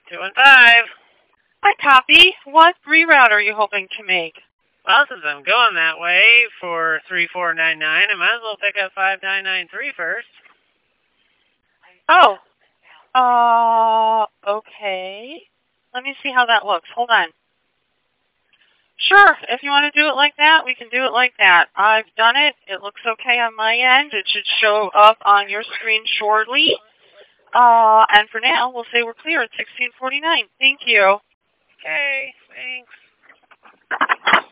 215. Hi, Poppy. What reroute are you hoping to make? Well, since I'm going that way for 3499, I might as well pick up 5993 first. Oh. Okay. Let me see how that looks. Hold on. Sure, if you want to do it like that, we can do it like that. I've done it. It looks okay on my end. It should show up on your screen shortly. And for now, we'll say we're clear at 1649. Thank you. Okay, thanks.